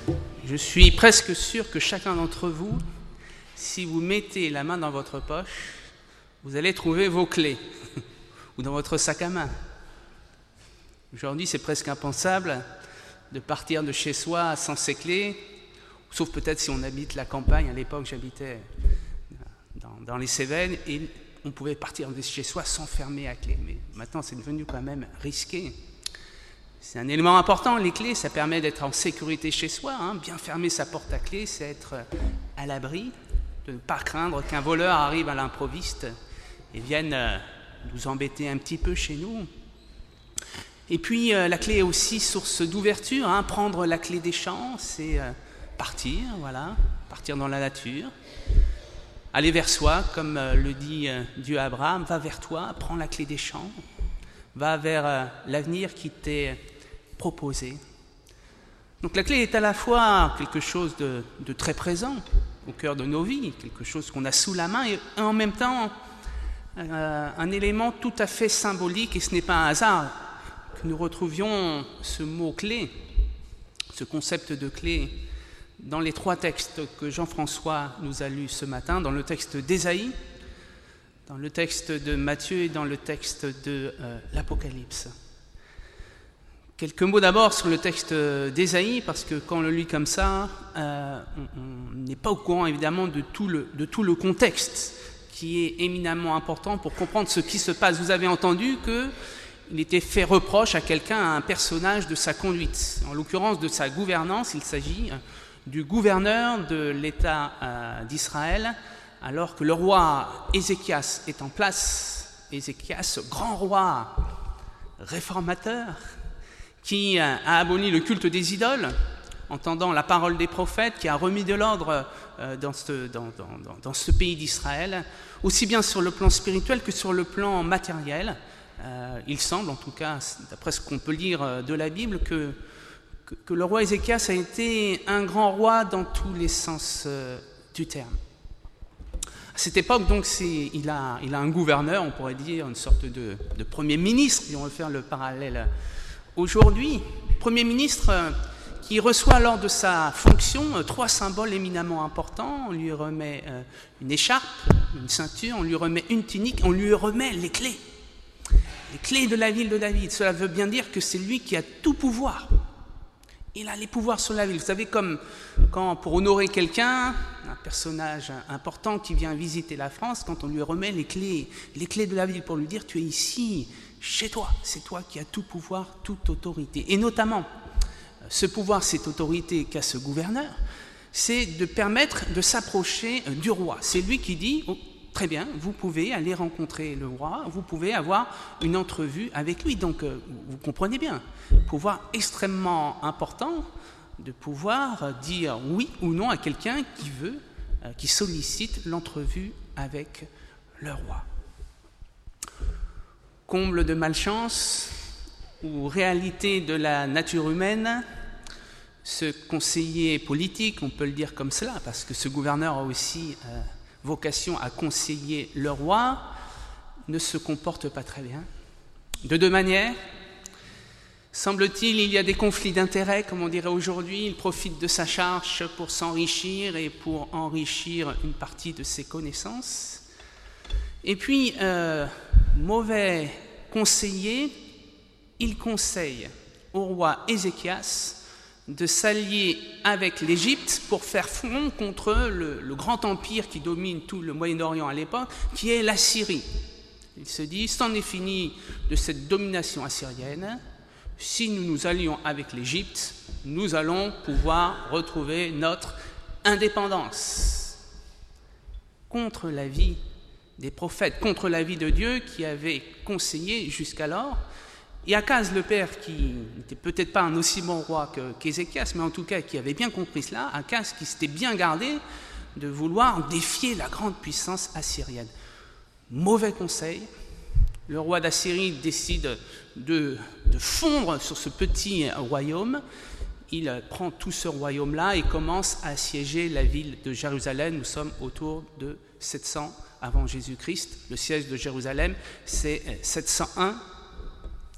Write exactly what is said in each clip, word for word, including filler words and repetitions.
Je suis presque sûr que chacun d'entre vous, si vous mettez la main dans votre poche, vous allez trouver vos clés, ou dans votre sac à main. Aujourd'hui, c'est presque impensable de partir de chez soi sans ses clés, sauf peut-être si on habite la campagne. À l'époque, j'habitais dans, dans les Cévennes, et on pouvait partir de chez soi sans fermer à clé. Mais maintenant, c'est devenu quand même risqué. C'est un élément important, les clés, ça permet d'être en sécurité chez soi. Hein. Bien fermer sa porte à clé, c'est être à l'abri, de ne pas craindre qu'un voleur arrive à l'improviste et vienne nous embêter un petit peu chez nous. Et puis, euh, la clé est aussi source d'ouverture. Hein. Prendre la clé des champs, c'est euh, partir, voilà, partir dans la nature. Aller vers soi, comme euh, le dit euh, Dieu à Abraham, va vers toi, prends la clé des champs, va vers euh, l'avenir qui t'est proposé. Donc la clé est à la fois quelque chose de, de très présent au cœur de nos vies, quelque chose qu'on a sous la main, et en même temps euh, un élément tout à fait symbolique, et ce n'est pas un hasard que nous retrouvions ce mot clé, ce concept de clé, dans les trois textes que Jean-François nous a lus ce matin, dans le texte d'Ésaïe, dans le texte de Matthieu et dans le texte de euh, l'Apocalypse. Quelques mots d'abord sur le texte d'Ésaïe, parce que quand on le lit comme ça, euh, on n'est pas au courant évidemment de tout, le, de tout le contexte qui est éminemment important pour comprendre ce qui se passe. Vous avez entendu qu'il était fait reproche à quelqu'un, à un personnage de sa conduite, en l'occurrence de sa gouvernance. Il s'agit du gouverneur de l'État euh, d'Israël, alors que le roi Ézéchias est en place. Ézéchias, grand roi réformateur, qui a aboli le culte des idoles, entendant la parole des prophètes, qui a remis de l'ordre dans ce, dans, dans, dans ce pays d'Israël, aussi bien sur le plan spirituel que sur le plan matériel. Euh, il semble, en tout cas, d'après ce qu'on peut lire de la Bible, que, que, que le roi Ézéchias a été un grand roi dans tous les sens euh, du terme. À cette époque, donc, c'est, il, a, il a un gouverneur, on pourrait dire, une sorte de, de premier ministre, si on veut faire le parallèle. Aujourd'hui, Premier ministre qui reçoit lors de sa fonction trois symboles éminemment importants. On lui remet une écharpe, une ceinture, on lui remet une tunique, on lui remet les clés. Les clés de la ville de David. Cela veut bien dire que c'est lui qui a tout pouvoir. Il a les pouvoirs sur la ville. Vous savez, comme quand pour honorer quelqu'un, un personnage important qui vient visiter la France, quand on lui remet les clés, les clés de la ville pour lui dire « tu es ici ». Chez toi, c'est toi qui as tout pouvoir, toute autorité. Et notamment, ce pouvoir, cette autorité qu'a ce gouverneur, c'est de permettre de s'approcher du roi. C'est lui qui dit, oh, très bien, vous pouvez aller rencontrer le roi, vous pouvez avoir une entrevue avec lui. Donc, vous comprenez bien, pouvoir extrêmement important de pouvoir dire oui ou non à quelqu'un qui veut, qui sollicite l'entrevue avec le roi. Comble de malchance ou réalité de la nature humaine, ce conseiller politique, on peut le dire comme cela, parce que ce gouverneur a aussi euh, vocation à conseiller le roi, ne se comporte pas très bien. De deux manières, semble-t-il, il y a des conflits d'intérêts, comme on dirait aujourd'hui. Il profite de sa charge pour s'enrichir et pour enrichir une partie de ses connaissances. Et puis, euh, mauvais conseiller, il conseille au roi Ézéchias de s'allier avec l'Égypte pour faire front contre le, le grand empire qui domine tout le Moyen-Orient à l'époque, qui est la Syrie. Il se dit, c'en est fini de cette domination assyrienne. Si nous nous allions avec l'Égypte, nous allons pouvoir retrouver notre indépendance. Contre l'avis des prophètes, contre l'avis de Dieu qui avait conseillé jusqu'alors. Et Akaz, le père, qui n'était peut-être pas un aussi bon roi que, qu'Ézéchias, mais en tout cas qui avait bien compris cela, Akaz qui s'était bien gardé de vouloir défier la grande puissance assyrienne. Mauvais conseil, le roi d'Assyrie décide de, de fondre sur ce petit royaume. Il prend tout ce royaume-là et commence à assiéger la ville de Jérusalem. Nous sommes autour de sept cents avant Jésus-Christ. Le siège de Jérusalem, c'est sept cent un.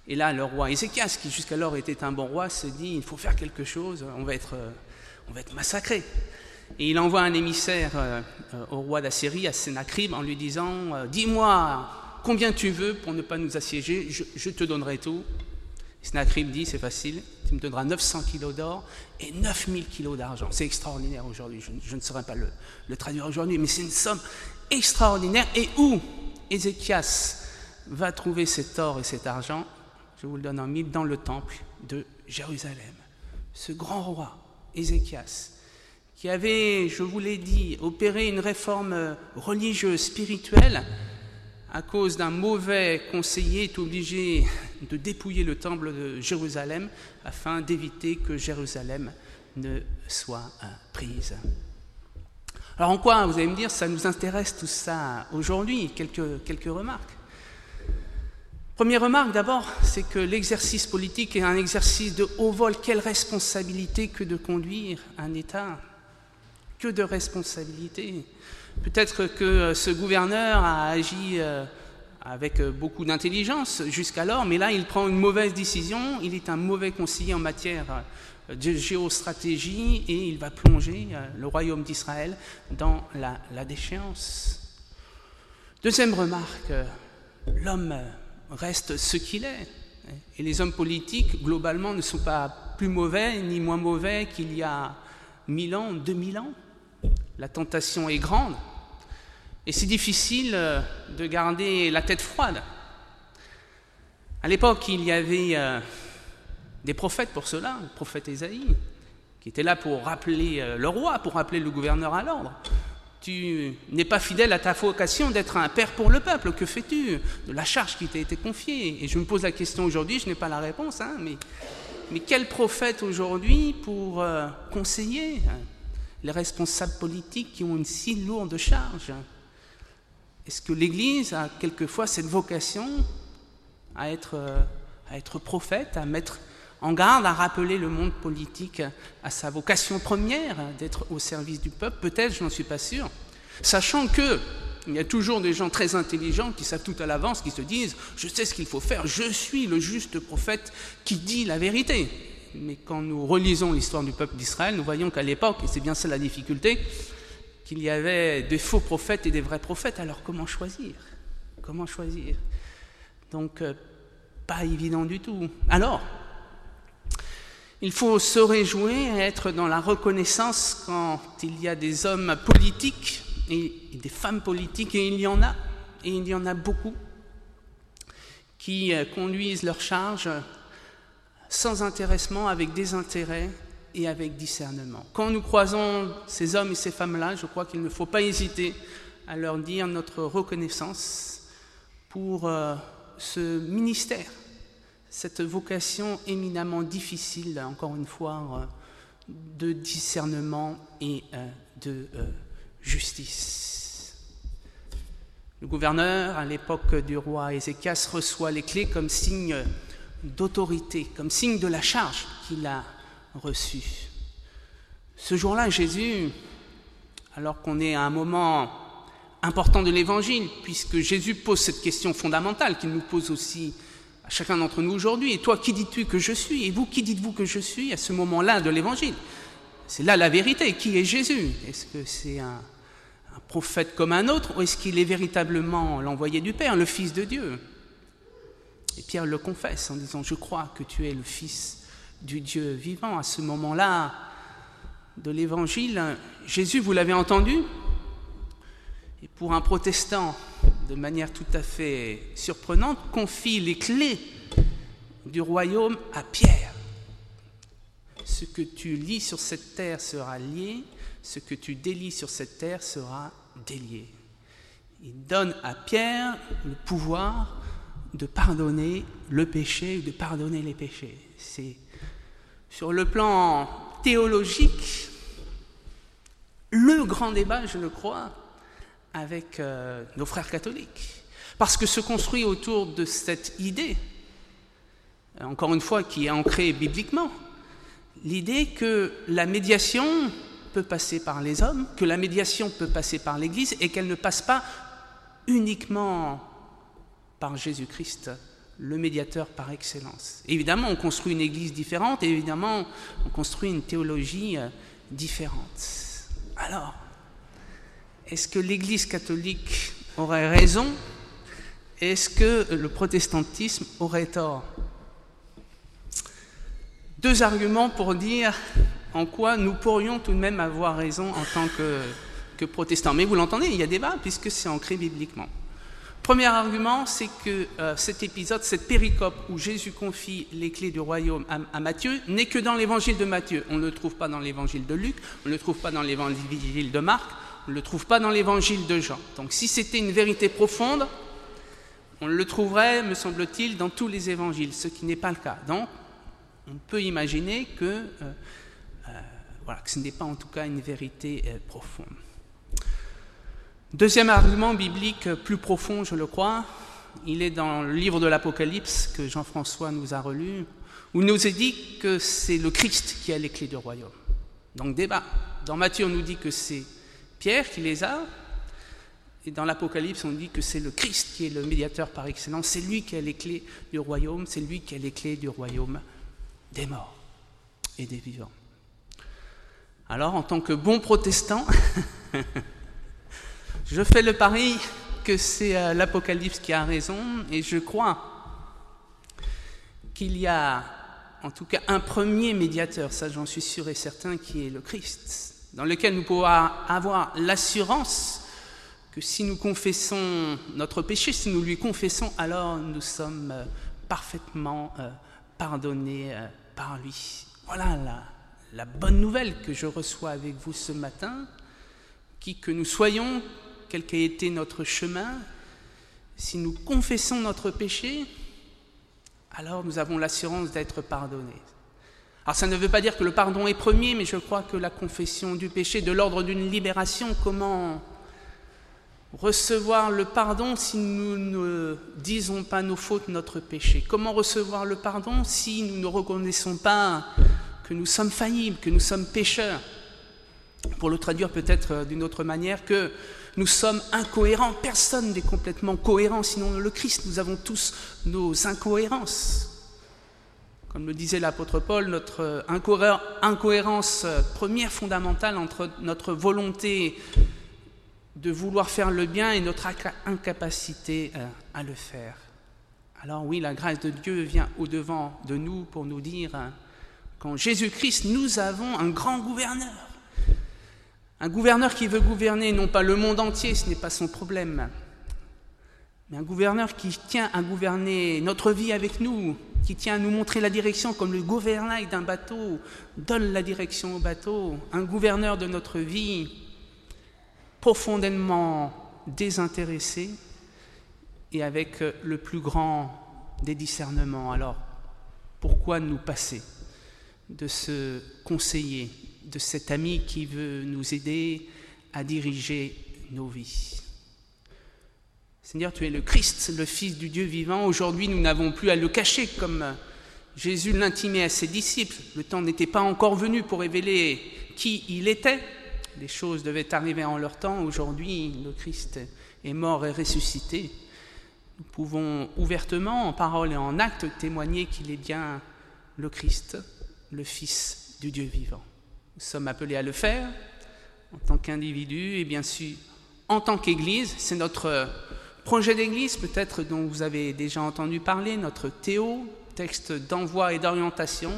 Et là, le roi Ézéchias, qui jusqu'alors était un bon roi, se dit, il faut faire quelque chose, on va être, on va être massacré. Et il envoie un émissaire euh, au roi d'Assyrie, à Sennacherib, en lui disant, euh, dis-moi combien tu veux pour ne pas nous assiéger, je, je te donnerai tout. Sennacherib dit, c'est facile, tu me donneras neuf cents kilos d'or et neuf mille kilos d'argent. C'est extraordinaire aujourd'hui, je, je ne saurais pas le, le traduire aujourd'hui, mais c'est une somme extraordinaire. Et où Ézéchias va trouver cet or et cet argent? Je vous le donne en mille, dans le temple de Jérusalem. Ce grand roi, Ézéchias, qui avait, je vous l'ai dit, opéré une réforme religieuse, spirituelle, à cause d'un mauvais conseiller, est obligé de dépouiller le temple de Jérusalem afin d'éviter que Jérusalem ne soit prise. Alors en quoi, vous allez me dire, ça nous intéresse tout ça aujourd'hui? Quelques, quelques remarques. Première remarque d'abord, c'est que l'exercice politique est un exercice de haut vol. Quelle responsabilité que de conduire un État? Que de responsabilité. Peut-être que ce gouverneur a agi avec beaucoup d'intelligence jusqu'alors, mais là il prend une mauvaise décision, il est un mauvais conseiller en matière de géostratégie et il va plonger le royaume d'Israël dans la, la déchéance. Deuxième remarque, l'homme reste ce qu'il est. Et les hommes politiques, globalement, ne sont pas plus mauvais ni moins mauvais qu'il y a mille ans, deux mille ans. La tentation est grande et c'est difficile de garder la tête froide. À l'époque, il y avait euh, des prophètes pour cela, le prophète Ésaïe, qui était là pour rappeler euh, le roi, pour rappeler le gouverneur à l'ordre. Tu n'es pas fidèle à ta vocation d'être un père pour le peuple, que fais-tu de la charge qui t'a été confiée? Et je me pose la question aujourd'hui, je n'ai pas la réponse, hein, mais, mais quel prophète aujourd'hui pour euh, conseiller les responsables politiques qui ont une si lourde charge? Est-ce que l'Église a quelquefois cette vocation à être, euh, à être prophète, à mettre en garde, à rappeler le monde politique à sa vocation première, d'être au service du peuple? Peut-être, je n'en suis pas sûr. Sachant que il y a toujours des gens très intelligents qui savent tout à l'avance, qui se disent « je sais ce qu'il faut faire, je suis le juste prophète qui dit la vérité ». Mais quand nous relisons l'histoire du peuple d'Israël, nous voyons qu'à l'époque, et c'est bien ça la difficulté, qu'il y avait des faux prophètes et des vrais prophètes. Alors comment choisir? Comment choisir? Donc, euh, pas évident du tout. Alors, il faut se réjouir et être dans la reconnaissance quand il y a des hommes politiques et des femmes politiques, et il y en a, et il y en a beaucoup, qui conduisent leur charge sans intéressement, avec désintérêt et avec discernement. Quand nous croisons ces hommes et ces femmes-là, je crois qu'il ne faut pas hésiter à leur dire notre reconnaissance pour euh, ce ministère, cette vocation éminemment difficile, encore une fois, euh, de discernement et euh, de euh, justice. Le gouverneur, à l'époque du roi Ézéchias, reçoit les clés comme signe d'autorité, comme signe de la charge qu'il a reçue. Ce jour-là, Jésus, alors qu'on est à un moment important de l'Évangile, puisque Jésus pose cette question fondamentale qu'il nous pose aussi à chacun d'entre nous aujourd'hui. Et toi, qui dis-tu que je suis? Et vous, qui dites-vous que je suis? À ce moment-là de l'Évangile, c'est là la vérité. Qui est Jésus? Est-ce que c'est un, un prophète comme un autre, ou est-ce qu'il est véritablement l'envoyé du Père, le Fils de Dieu? Et Pierre le confesse en disant « Je crois que tu es le Fils du Dieu vivant ». À ce moment-là de l'Évangile, Jésus, vous l'avez entendu, et pour un protestant, de manière tout à fait surprenante, confie les clés du royaume à Pierre. Ce que tu lis sur cette terre sera lié, ce que tu délies sur cette terre sera délié. Il donne à Pierre le pouvoir de pardonner le péché, de pardonner les péchés. C'est sur le plan théologique le grand débat, je le crois, avec euh, nos frères catholiques. Parce que se construit autour de cette idée, encore une fois, qui est ancrée bibliquement, l'idée que la médiation peut passer par les hommes, que la médiation peut passer par l'Église et qu'elle ne passe pas uniquement par Jésus-Christ le médiateur par excellence. Évidemment, on construit une église différente, et évidemment, on construit une théologie euh, différente. Alors, est-ce que l'Église catholique aurait raison? Est-ce que le protestantisme aurait tort? Deux arguments pour dire en quoi nous pourrions tout de même avoir raison en tant que, que protestants. Mais vous l'entendez, il y a débat puisque c'est ancré bibliquement. Premier argument, c'est que euh, cet épisode, cette péricope où Jésus confie les clés du royaume à, à Matthieu, n'est que dans l'évangile de Matthieu. On ne le trouve pas dans l'évangile de Luc, on ne le trouve pas dans l'évangile de Marc, on ne le trouve pas dans l'évangile de Jean. Donc si c'était une vérité profonde, on le trouverait, me semble-t-il, dans tous les évangiles, ce qui n'est pas le cas. Donc on peut imaginer que, euh, euh, voilà, que ce n'est pas en tout cas une vérité euh, profonde. Deuxième argument biblique plus profond, je le crois, il est dans le livre de l'Apocalypse que Jean-François nous a relu, où il nous est dit que c'est le Christ qui a les clés du royaume. Donc débat. Dans Matthieu, on nous dit que c'est Pierre qui les a, et dans l'Apocalypse, on dit que c'est le Christ qui est le médiateur par excellence, c'est lui qui a les clés du royaume, c'est lui qui a les clés du royaume des morts et des vivants. Alors, en tant que bon protestant, je fais le pari que c'est euh, l'Apocalypse qui a raison, et je crois qu'il y a en tout cas un premier médiateur, ça j'en suis sûr et certain, qui est le Christ, dans lequel nous pouvons avoir l'assurance que si nous confessons notre péché, si nous lui confessons, alors nous sommes euh, parfaitement euh, pardonnés euh, par lui. Voilà la, la bonne nouvelle que je reçois avec vous ce matin, qui que nous soyons, quel qu'ait été notre chemin, si nous confessons notre péché, alors nous avons l'assurance d'être pardonnés. Alors ça ne veut pas dire que le pardon est premier, mais je crois que la confession du péché, de l'ordre d'une libération, comment recevoir le pardon si nous ne disons pas nos fautes, notre péché? Comment recevoir le pardon si nous ne reconnaissons pas que nous sommes faillibles, que nous sommes pécheurs? Pour le traduire peut-être d'une autre manière, que nous sommes incohérents. Personne n'est complètement cohérent, sinon le Christ. Nous avons tous nos incohérences. Comme le disait l'apôtre Paul, notre incohérence première, fondamentale, entre notre volonté de vouloir faire le bien et notre incapacité à le faire. Alors oui, la grâce de Dieu vient au-devant de nous pour nous dire qu'en Jésus-Christ, nous avons un grand gouverneur. Un gouverneur qui veut gouverner non pas le monde entier, ce n'est pas son problème, mais un gouverneur qui tient à gouverner notre vie avec nous, qui tient à nous montrer la direction comme le gouvernail d'un bateau donne la direction au bateau, un gouverneur de notre vie profondément désintéressé et avec le plus grand des discernements. Alors, pourquoi nous passer de ce conseiller, de cet ami qui veut nous aider à diriger nos vies? Seigneur, tu es le Christ, le Fils du Dieu vivant. Aujourd'hui, nous n'avons plus à le cacher comme Jésus l'intimait à ses disciples. Le temps n'était pas encore venu pour révéler qui il était. Les choses devaient arriver en leur temps. Aujourd'hui, le Christ est mort et ressuscité. Nous pouvons ouvertement, en parole et en acte, témoigner qu'il est bien le Christ, le Fils du Dieu vivant. Nous sommes appelés à le faire en tant qu'individus et bien sûr en tant qu'Église. C'est notre projet d'Église, peut-être dont vous avez déjà entendu parler, notre Théo, texte d'envoi et d'orientation,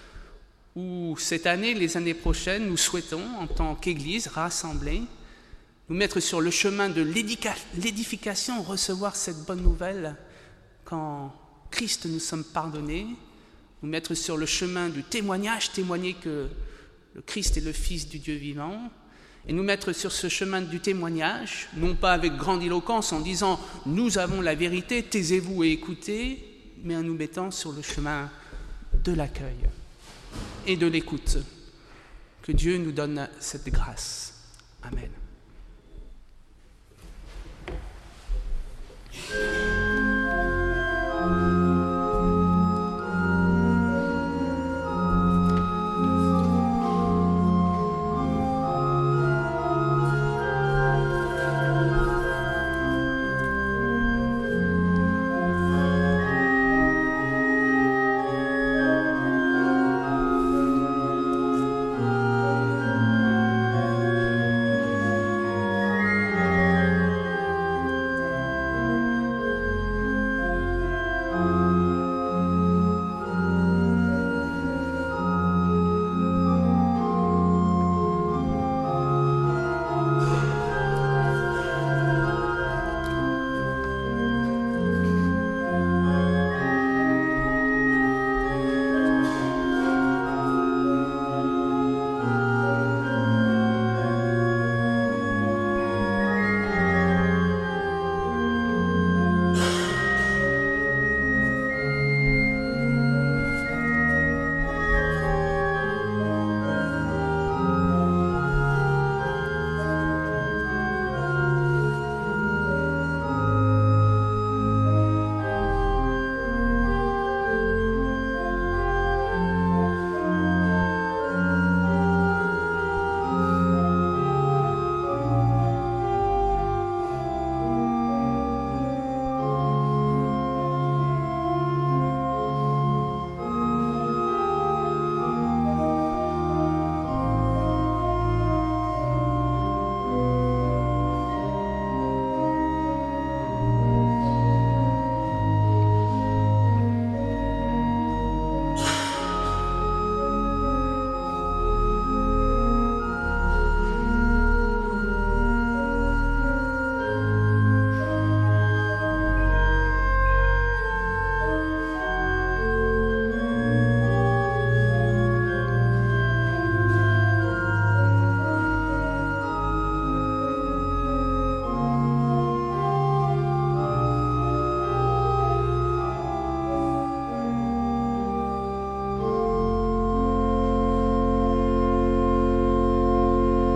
où cette année, les années prochaines, nous souhaitons, en tant qu'Église rassemblée, nous mettre sur le chemin de l'édification, recevoir cette bonne nouvelle qu'en Christ nous sommes pardonnés, nous mettre sur le chemin du témoignage, témoigner que le Christ est le Fils du Dieu vivant, et nous mettre sur ce chemin du témoignage, non pas avec grandiloquence en disant « nous avons la vérité, taisez-vous et écoutez », mais en nous mettant sur le chemin de l'accueil et de l'écoute. Que Dieu nous donne cette grâce. Amen.